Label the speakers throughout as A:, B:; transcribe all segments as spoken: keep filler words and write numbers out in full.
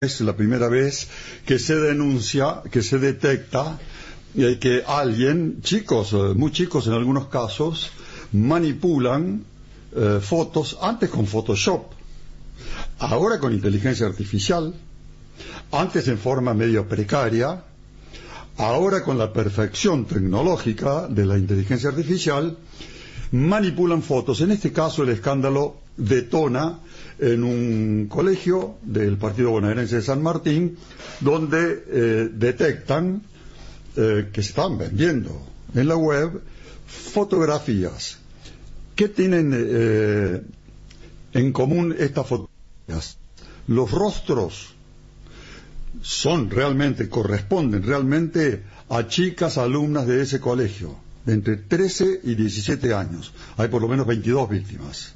A: Es la primera vez que se denuncia, que se detecta eh, que alguien, chicos, eh, muy chicos en algunos casos, manipulan eh, fotos, antes con Photoshop, ahora con inteligencia artificial, antes en forma medio precaria, ahora con la perfección tecnológica de la inteligencia artificial, manipulan fotos. En este caso el escándalo detona en un colegio del Partido Bonaerense de San Martín, donde eh, detectan eh, que se están vendiendo en la web fotografías. ¿Qué tienen eh, en común estas fotografías? Los rostros son realmente, corresponden realmente a chicas alumnas de ese colegio, de entre trece y diecisiete años. Hay por lo menos veintidós víctimas.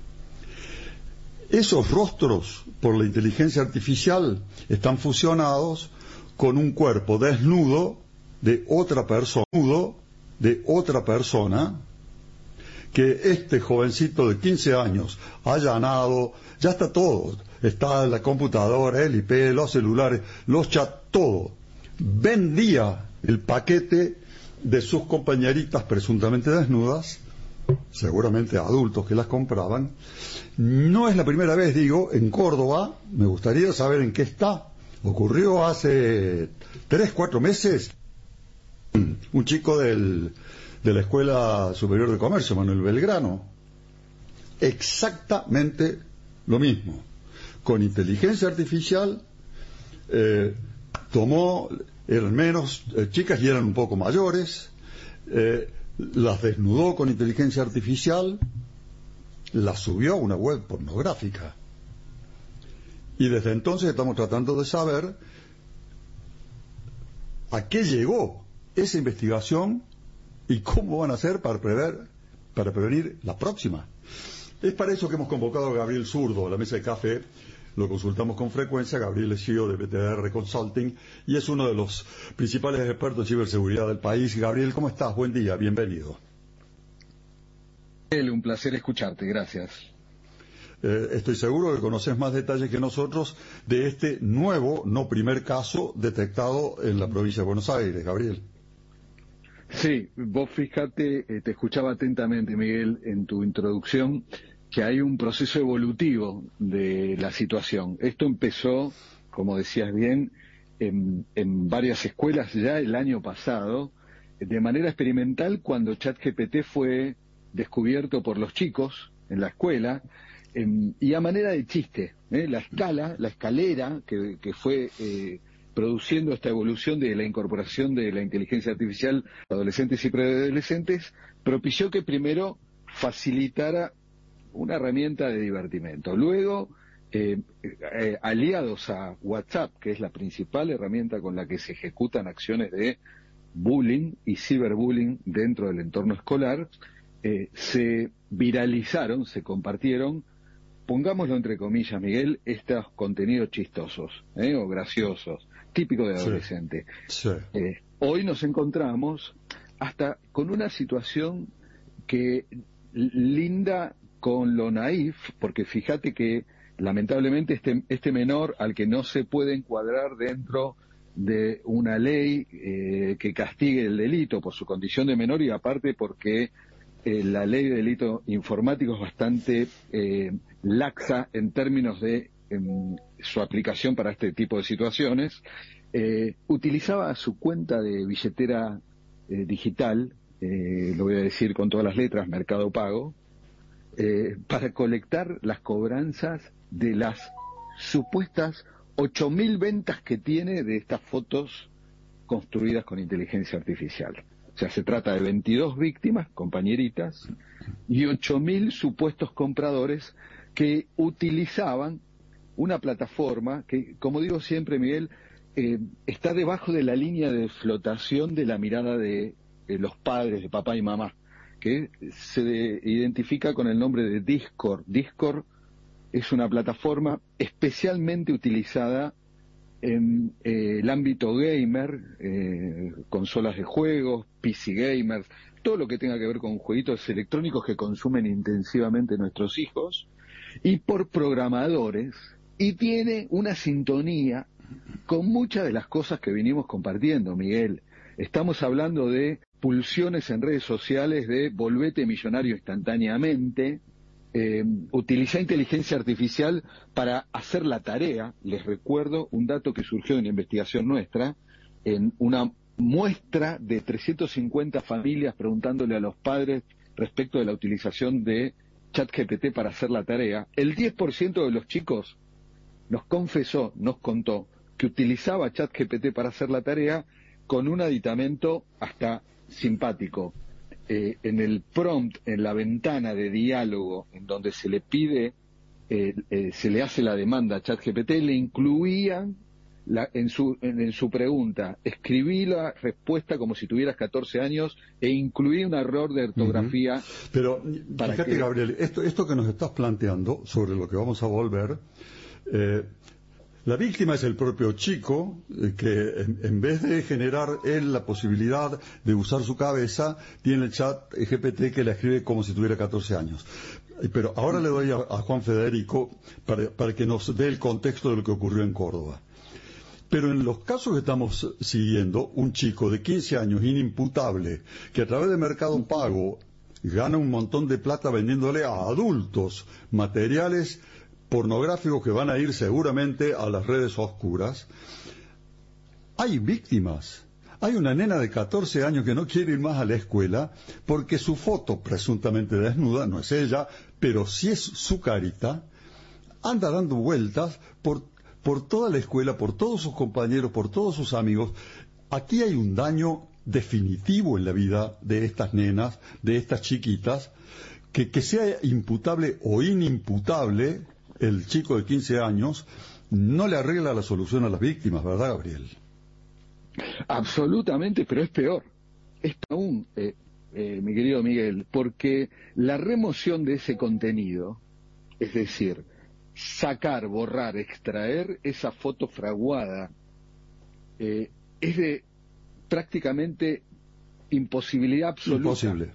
A: Esos rostros, por la inteligencia artificial, están fusionados con un cuerpo desnudo de otra persona, de otra persona, que este jovencito de quince años ha allanado, ya está todo, está la computadora, el I P, los celulares, los chats, todo. Vendía el paquete de sus compañeritas presuntamente desnudas, seguramente adultos que las compraban. No es la primera vez, digo, en Córdoba. Me gustaría saber en qué está. Ocurrió hace tres, cuatro meses. Un chico del, de la Escuela Superior de Comercio, Manuel Belgrano. Exactamente lo mismo. Con inteligencia artificial, eh, tomó, eran menos eh, chicas y eran un poco mayores, eh, las desnudó con inteligencia artificial, las subió a una web pornográfica. Y desde entonces estamos tratando de saber a qué llegó esa investigación y cómo van a hacer para prever, para prevenir la próxima. Es para eso que hemos convocado a Gabriel Zurdo a la mesa de café. Lo consultamos con frecuencia. Gabriel es C E O de B T R Consulting y es uno de los principales expertos en ciberseguridad del país. Gabriel, ¿cómo estás? Buen día, bienvenido.
B: Un placer escucharte, gracias.
A: Eh, estoy seguro que conoces más detalles que nosotros de este nuevo, no primer caso detectado en la provincia de Buenos Aires, Gabriel.
B: Sí, vos fíjate, eh, te escuchaba atentamente, Miguel, en tu introducción, que hay un proceso evolutivo de la situación. Esto empezó, como decías bien, en, en varias escuelas ya el año pasado, de manera experimental, cuando ChatGPT fue descubierto por los chicos en la escuela, eh, y a manera de chiste, ¿eh? la escala, la escalera que, que fue eh, produciendo esta evolución de la incorporación de la inteligencia artificial a adolescentes y preadolescentes, propició que primero facilitara una herramienta de divertimento. Luego, eh, eh, aliados a WhatsApp, que es la principal herramienta con la que se ejecutan acciones de bullying y ciberbullying dentro del entorno escolar, eh, se viralizaron, se compartieron, pongámoslo entre comillas, Miguel, estos contenidos chistosos, ¿eh? o graciosos, típicos de adolescente.
A: Sí, sí.
B: Eh, hoy nos encontramos hasta con una situación que linda con lo naif, porque fíjate que lamentablemente este, este menor al que no se puede encuadrar dentro de una ley eh, que castigue el delito por su condición de menor y aparte porque eh, la ley de delito informático es bastante eh, laxa en términos de en su aplicación para este tipo de situaciones, eh, utilizaba su cuenta de billetera eh, digital, eh, lo voy a decir con todas las letras, Mercado Pago, eh, para colectar las cobranzas de las supuestas ocho mil ventas que tiene de estas fotos construidas con inteligencia artificial. O sea, se trata de veintidós víctimas, compañeritas, y ocho mil supuestos compradores que utilizaban una plataforma que, como digo siempre, Miguel, eh, está debajo de la línea de flotación de la mirada de, de los padres, de papá y mamá, que se de, identifica con el nombre de Discord. Discord es una plataforma especialmente utilizada en eh, el ámbito gamer, eh, consolas de juegos, P C gamers, todo lo que tenga que ver con jueguitos electrónicos que consumen intensivamente nuestros hijos, y por programadores y tiene una sintonía con muchas de las cosas que venimos compartiendo, Miguel. Estamos hablando de pulsiones en redes sociales de volvete millonario instantáneamente, eh, utilizar inteligencia artificial para hacer la tarea. Les recuerdo un dato que surgió en la investigación nuestra, en una muestra de trescientas cincuenta familias preguntándole a los padres respecto de la utilización de ChatGPT para hacer la tarea. El diez por ciento de los chicos nos confesó, nos contó, que utilizaba ChatGPT para hacer la tarea con un aditamento hasta simpático. Eh, en el prompt, en la ventana de diálogo, en donde se le pide, eh, eh, se le hace la demanda a ChatGPT, le incluían la, en, su, en, en su pregunta, escribí la respuesta como si tuvieras catorce años e incluí un error de ortografía.
A: Uh-huh. Pero fíjate, que... Gabriel, esto, esto que nos estás planteando sobre lo que vamos a volver, eh, la víctima es el propio chico que en, en vez de generar él la posibilidad de usar su cabeza, tiene el chat G P T que le escribe como si tuviera catorce años. Pero ahora le doy a, a Juan Federico para, para que nos dé el contexto de lo que ocurrió en Córdoba. Pero en los casos que estamos siguiendo, un chico de quince años inimputable que a través de Mercado Pago gana un montón de plata vendiéndole a adultos materiales pornográficos que van a ir seguramente a las redes oscuras. Hay víctimas. Hay una nena de catorce años que no quiere ir más a la escuela porque su foto presuntamente desnuda, no es ella, pero sí es su carita, anda dando vueltas por, por toda la escuela, por todos sus compañeros, por todos sus amigos. Aquí hay un daño definitivo en la vida de estas nenas, de estas chiquitas, que, que sea imputable o inimputable. El chico de quince años no le arregla la solución a las víctimas, ¿verdad, Gabriel?
B: Absolutamente, pero es peor. Es aún, eh, eh, mi querido Miguel, porque la remoción de ese contenido, es decir, sacar, borrar, extraer esa foto fraguada, eh, es de prácticamente imposibilidad absoluta.
A: Imposible.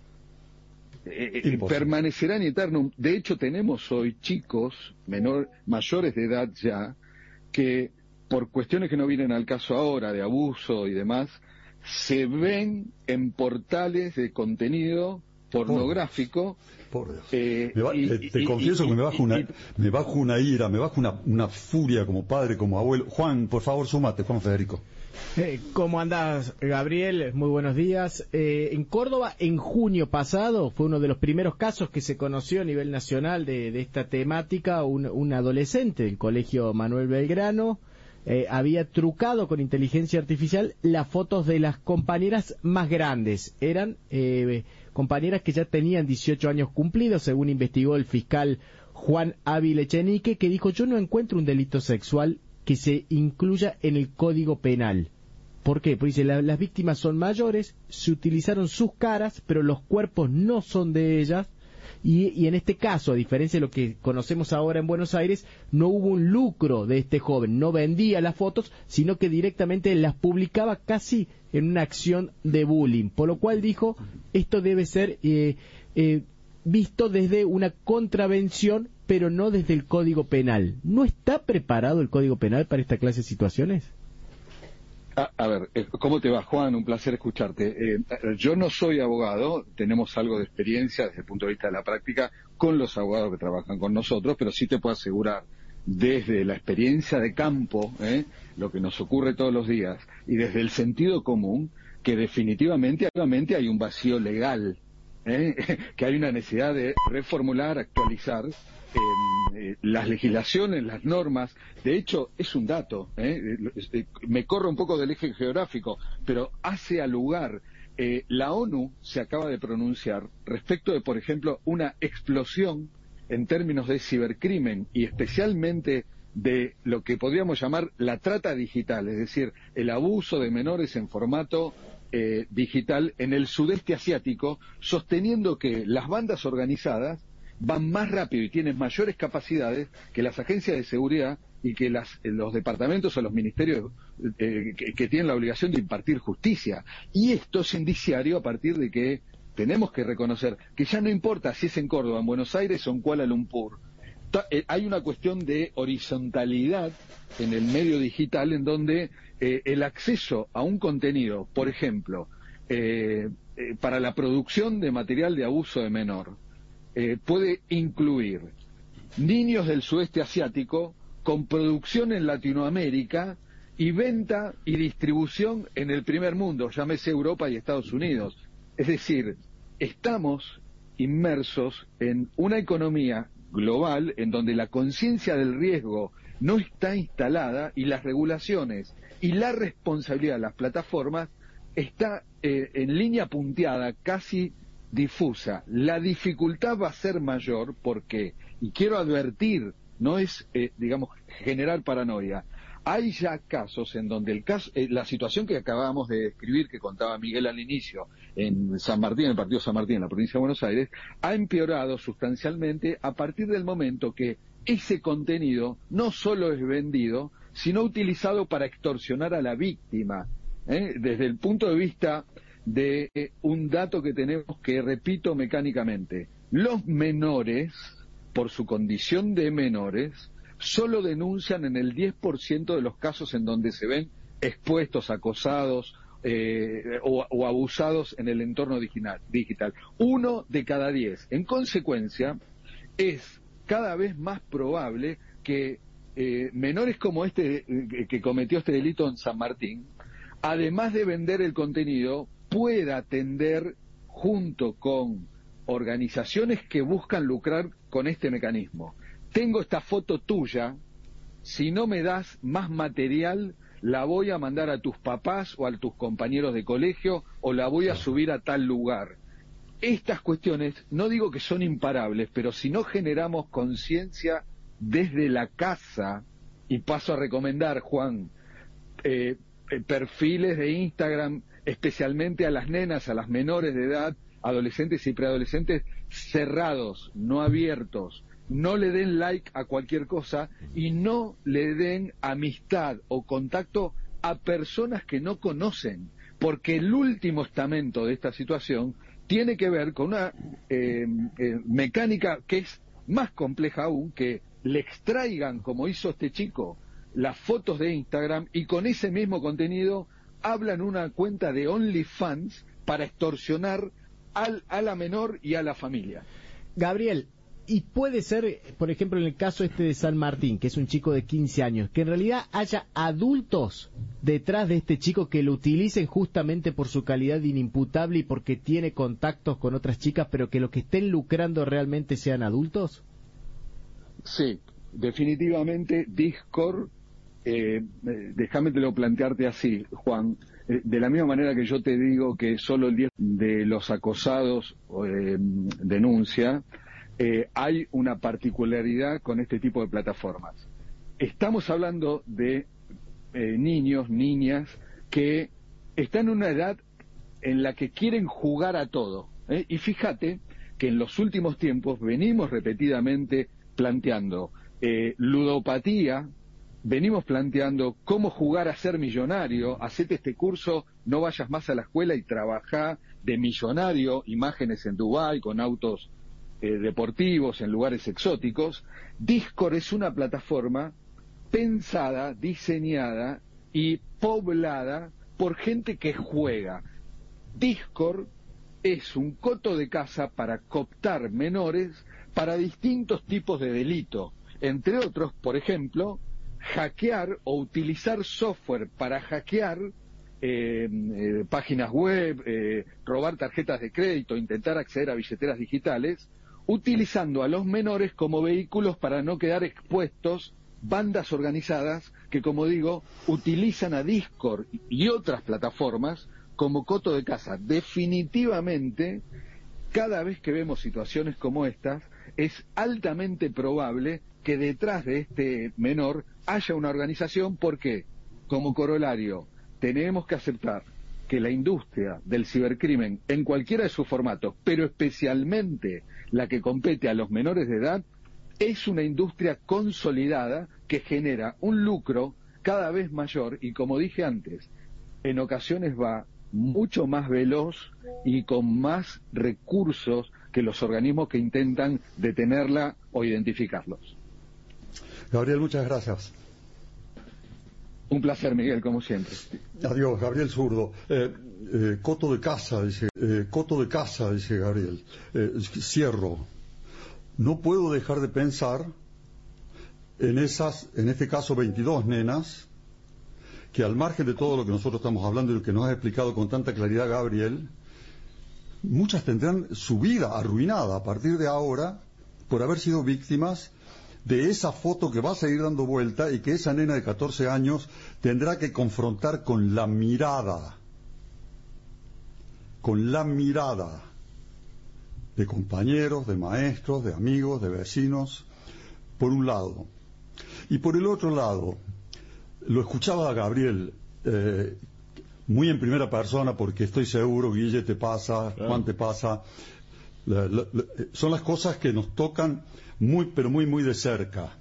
B: Eh, permanecerán eternos. De hecho, tenemos hoy chicos menor, mayores de edad ya que, por cuestiones que no vienen al caso ahora, de abuso y demás, se ven en portales de contenido pornográfico.
A: Por Dios.
B: Eh,
A: me va,
B: y,
A: te, te
B: y,
A: confieso
B: y,
A: que me bajo,
B: y,
A: una,
B: y,
A: me bajo una ira, me bajo una, una furia como padre, como abuelo. Juan, por favor, súmate, Juan Federico.
C: Eh, ¿Cómo andás, Gabriel? Muy buenos días. Eh, en Córdoba, en junio pasado, fue uno de los primeros casos que se conoció a nivel nacional de, de esta temática. Un, un adolescente del colegio Manuel Belgrano eh, había trucado con inteligencia artificial las fotos de las compañeras más grandes. Eran eh, compañeras que ya tenían dieciocho años cumplidos, según investigó el fiscal Juan Ávila Echenique, que dijo: yo no encuentro un delito sexual que se incluya en el Código Penal. ¿Por qué? Porque dice, la, las víctimas son mayores, se utilizaron sus caras, pero los cuerpos no son de ellas, y, y en este caso, a diferencia de lo que conocemos ahora en Buenos Aires, no hubo un lucro de este joven, no vendía las fotos, sino que directamente las publicaba casi en una acción de bullying, por lo cual dijo, esto debe ser eh, eh, visto desde una contravención, pero no desde el Código Penal. ¿No está preparado el Código Penal para esta clase de situaciones?
B: A, a ver, ¿cómo te va, Juan? Un placer escucharte. Eh, yo no soy abogado, tenemos algo de experiencia desde el punto de vista de la práctica con los abogados que trabajan con nosotros, pero sí te puedo asegurar, desde la experiencia de campo, ¿eh? lo que nos ocurre todos los días, y desde el sentido común, que definitivamente, actualmente hay un vacío legal, ¿eh? que hay una necesidad de reformular, actualizar eh, eh, las legislaciones, las normas. De hecho, es un dato, ¿eh? me corro un poco del eje geográfico, pero hace al lugar. Eh, la ONU se acaba de pronunciar respecto de, por ejemplo, una explosión en términos de cibercrimen y especialmente de lo que podríamos llamar la trata digital, es decir, el abuso de menores en formato eh, digital en el sudeste asiático, sosteniendo que las bandas organizadas van más rápido y tienen mayores capacidades que las agencias de seguridad y que las, los departamentos o los ministerios eh, que, que tienen la obligación de impartir justicia. Y esto es indiciario a partir de que tenemos que reconocer que ya no importa si es en Córdoba, en Buenos Aires o en Kuala Lumpur, eh, hay una cuestión de horizontalidad en el medio digital en donde eh, el acceso a un contenido, por ejemplo, eh, eh, para la producción de material de abuso de menor, eh, puede incluir niños del sudeste asiático con producción en Latinoamérica y venta y distribución en el primer mundo, llámese Europa y Estados Unidos. Es decir, estamos inmersos en una economía global en donde la conciencia del riesgo no está instalada y las regulaciones y la responsabilidad de las plataformas está eh, en línea punteada, casi difusa. La dificultad va a ser mayor porque, y quiero advertir, no es, eh, digamos, generar paranoia. Hay ya casos en donde el caso, eh, la situación que acabamos de describir, que contaba Miguel al inicio, en San Martín, en el partido San Martín, en la provincia de Buenos Aires, ha empeorado sustancialmente a partir del momento que ese contenido no solo es vendido, sino utilizado para extorsionar a la víctima. ¿eh? Desde el punto de vista de eh, un dato que tenemos que, repito mecánicamente, los menores, por su condición de menores, solo denuncian en el diez por ciento de los casos en donde se ven expuestos, acosados eh, o, o abusados en el entorno digital, digital. Uno de cada diez. En consecuencia, es cada vez más probable que eh, menores como este eh, que cometió este delito en San Martín, además de vender el contenido, pueda atender junto con organizaciones que buscan lucrar con este mecanismo. Tengo esta foto tuya, si no me das más material, la voy a mandar a tus papás o a tus compañeros de colegio o la voy a subir a tal lugar. Estas cuestiones, no digo que son imparables, pero si no generamos conciencia desde la casa, y paso a recomendar, Juan, eh, perfiles de Instagram, especialmente a las nenas, a las menores de edad, adolescentes y preadolescentes, cerrados, no abiertos. No le den like a cualquier cosa y no le den amistad o contacto a personas que no conocen, porque el último estamento de esta situación tiene que ver con una eh, eh, mecánica que es más compleja aún, que le extraigan, como hizo este chico, las fotos de Instagram y con ese mismo contenido hablan una cuenta de OnlyFans para extorsionar al, a la menor y a la familia.
C: Gabriel, y puede ser, por ejemplo, en el caso este de San Martín, que es un chico de quince años, que en realidad haya adultos detrás de este chico que lo utilicen justamente por su calidad de inimputable y porque tiene contactos con otras chicas, pero que los que estén lucrando realmente sean adultos.
B: Sí, definitivamente Discord, eh, déjame te lo plantearte así, Juan, eh, de la misma manera que yo te digo que solo el diez de los acosados eh, denuncia, Eh, hay una particularidad con este tipo de plataformas. Estamos hablando de eh, niños, niñas, que están en una edad en la que quieren jugar a todo. ¿eh? Y fíjate que en los últimos tiempos venimos repetidamente planteando eh, ludopatía, venimos planteando cómo jugar a ser millonario, hacete este curso, no vayas más a la escuela y trabajá de millonario, imágenes en Dubái con autos Eh, deportivos en lugares exóticos. Discord es una plataforma pensada, diseñada y poblada por gente que juega. Discord es un coto de caza para cooptar menores para distintos tipos de delito, entre otros, por ejemplo, hackear o utilizar software para hackear eh, eh, páginas web, eh, robar tarjetas de crédito, intentar acceder a billeteras digitales, utilizando a los menores como vehículos para no quedar expuestos bandas organizadas que, como digo, utilizan a Discord y otras plataformas como coto de caza. Definitivamente, cada vez que vemos situaciones como estas, es altamente probable que detrás de este menor haya una organización, porque, como corolario, tenemos que aceptar que la industria del cibercrimen, en cualquiera de sus formatos, pero especialmente la que compete a los menores de edad, es una industria consolidada que genera un lucro cada vez mayor y, como dije antes, en ocasiones va mucho más veloz y con más recursos que los organismos que intentan detenerla o identificarlos.
A: Gabriel, muchas gracias.
B: Un placer, Miguel, como siempre.
A: Adiós, Gabriel Zurdo. Eh, eh, coto de casa, dice, eh, coto de casa, dice Gabriel. Eh, cierro. No puedo dejar de pensar en esas, en este caso, veintidós nenas, que al margen de todo lo que nosotros estamos hablando y lo que nos ha explicado con tanta claridad Gabriel, muchas tendrán su vida arruinada a partir de ahora por haber sido víctimas de esa foto que va a seguir dando vuelta y que esa nena de catorce años tendrá que confrontar con la mirada, con la mirada de compañeros, de maestros, de amigos, de vecinos, por un lado. Y por el otro lado, lo escuchaba a Gabriel, eh, muy en primera persona, porque estoy seguro, Guille, te pasa, claro. Juan te pasa, la, la, la, son las cosas que nos tocan muy, pero muy, muy de cerca.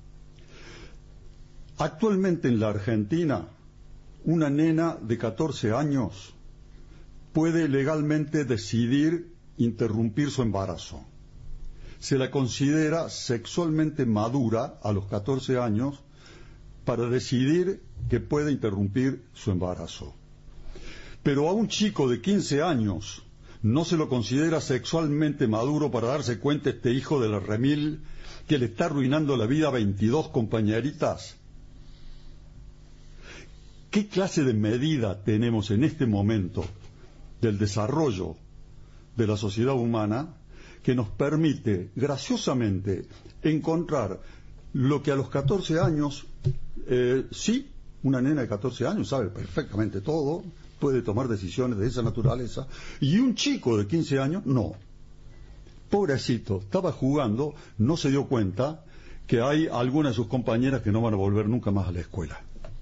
A: Actualmente en la Argentina, una nena de catorce años puede legalmente decidir interrumpir su embarazo. Se la considera sexualmente madura a los catorce años para decidir que puede interrumpir su embarazo. Pero a un chico de quince años no se lo considera sexualmente maduro para darse cuenta este hijo de la remil que le está arruinando la vida a veintidós compañeritas. ¿Qué clase de medida tenemos en este momento del desarrollo de la sociedad humana que nos permite graciosamente encontrar lo que a los catorce años, eh, sí, una nena de catorce años sabe perfectamente todo, puede tomar decisiones de esa naturaleza, y un chico de quince años, no. Pobrecito, estaba jugando, no se dio cuenta que hay algunas de sus compañeras que no van a volver nunca más a la escuela.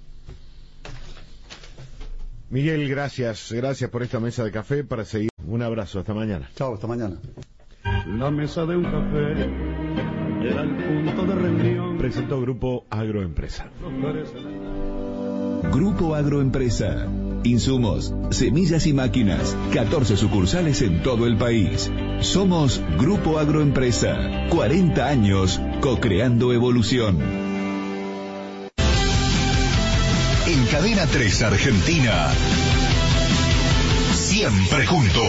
D: Miguel, gracias, gracias por esta mesa de café para seguir. Un abrazo, hasta mañana.
A: Chao, hasta mañana.
E: La mesa de un café era el punto de reunión.
D: Presentó Grupo Agroempresa.
F: Grupo Agroempresa. Insumos, semillas y máquinas. catorce sucursales en todo el país. Somos Grupo Agroempresa. cuarenta años co-creando evolución.
G: En Cadena tres Argentina. Siempre juntos.